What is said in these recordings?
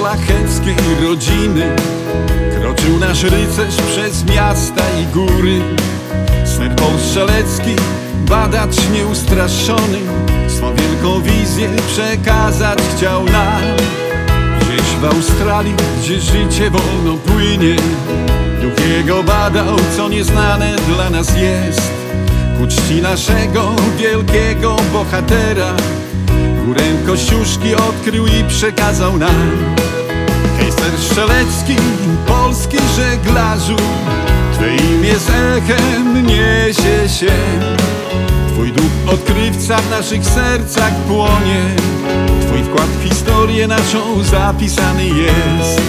szlacheckiej rodziny kroczył nasz rycerz przez miasta i góry. Smer strzelecki, badacz nieustraszony, swą wielką wizję przekazać chciał nam. Gdzieś w Australii, gdzie życie wolno płynie, duch jego badał, co nieznane dla nas jest. Ku czci naszego wielkiego bohatera górę Kościuszki odkrył i przekazał nam. Hejster strzelecki, polski żeglarzu, Twe imię z echem niesie się. Twój duch odkrywca w naszych sercach płonie, Twój wkład w historię naszą zapisany jest.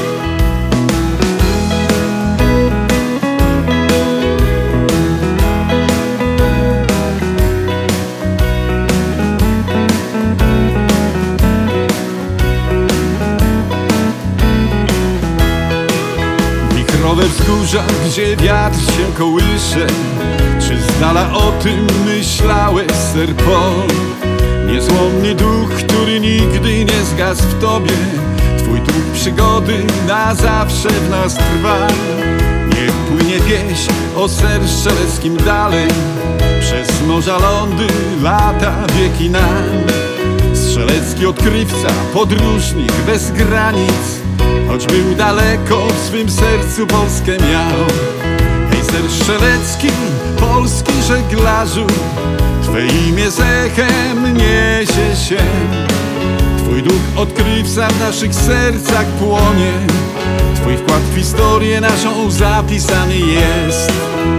Wichrowe wzgórza, gdzie wiatr się kołysze, czy z dala o tym myślałeś, Sir Paul? Niezłomny duch, który nigdy nie zgasł w tobie, Twój duch przygody na zawsze w nas trwa. Niech płynie wieś o Sir Strzeleckim dalej, przez morza lądy, lata, wieki nam. Strzelecki odkrywca, podróżnik bez granic, choć był daleko, w swym sercu Polskę miał. Hejster strzelecki, polski żeglarzu, Twe imię z echem niesie się. Twój duch odkrywca w naszych sercach płonie, Twój wkład w historię naszą zapisany jest.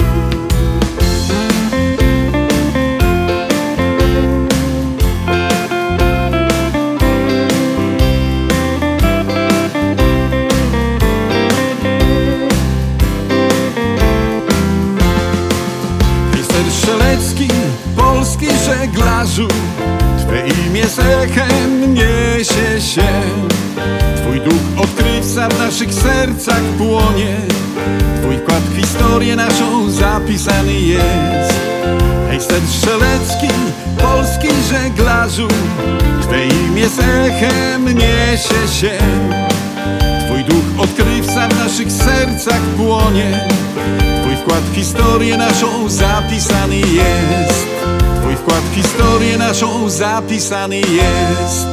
Strzelecki, polski żeglarzu, Twe imię z echem niesie się. Twój duch odkrywca w naszych sercach płonie, Twój wkład w historię naszą zapisany jest. Hejster strzelecki, polski żeglarzu, Twe imię z echem niesie się. Twój duch odkrywca w naszych sercach płonie, Twój wkład w historię naszą zapisany jest. Twój wkład w historię naszą zapisany jest.